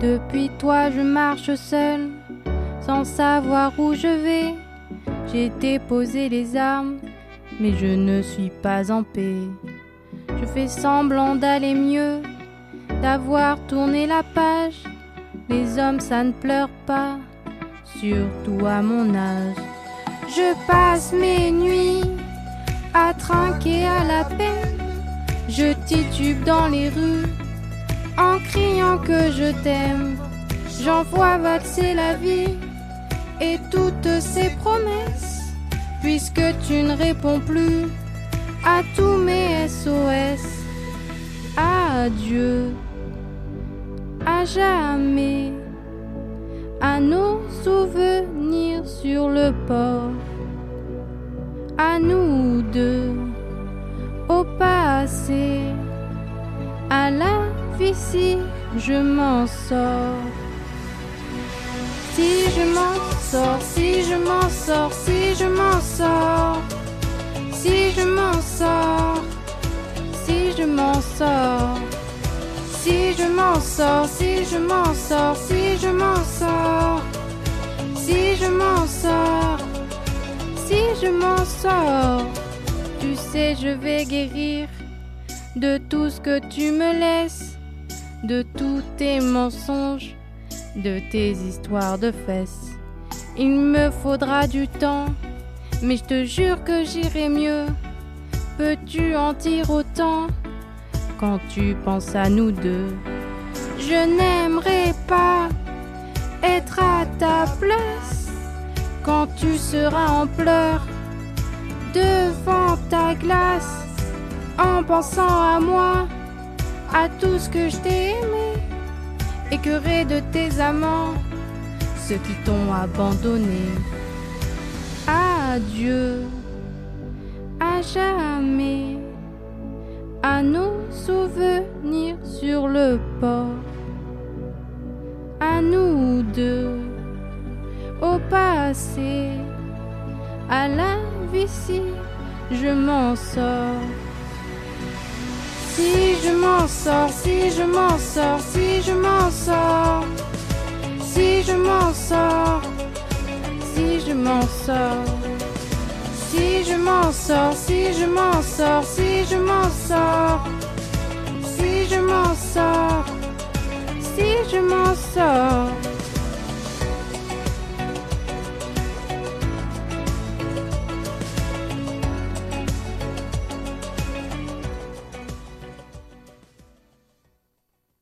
Depuis toi je marche seul, sans savoir où je vais. J'ai déposé les armes, mais je ne suis pas en paix. Je fais semblant d'aller mieux, d'avoir tourné la page. Les hommes ça ne pleure pas, surtout à mon âge. Je passe mes nuits à trinquer à la peine. Je titube dans les rues en criant que je t'aime. J'en vois valser la vie et toutes ses promesses, puisque tu ne réponds plus à tous mes SOS. Adieu, à jamais, à nos souvenirs sur le port, à nous deux, au passé, à la vie si je m'en sors. Si je m'en sors, si je m'en sors, si je m'en sors, si je m'en sors, si je m'en sors, si je m'en sors, si je m'en sors, si je m'en sors, si je m'en sors, si je m'en sors. Tu sais, je vais guérir de tout ce que tu me laisses, de tous tes mensonges, de tes histoires de fesses. Il me faudra du temps, mais je te jure que j'irai mieux. Peux-tu en dire autant quand tu penses à nous deux? Je n'aimerais pas être à ta place quand tu seras en pleurs devant ta glace, en pensant à moi, à tout ce que je t'ai aimé, écœuré de tes amants, ceux qui t'ont abandonné. Adieu, à jamais, à nos souvenirs sur le port, à nous deux, au passé, à la vie si je m'en sors. Si je m'en sors, si je m'en sors, si je m'en sors, si je m'en sors, si je m'en sors, si je m'en sors, si je m'en sors, si je m'en sors, si je m'en sors, si je m'en sors.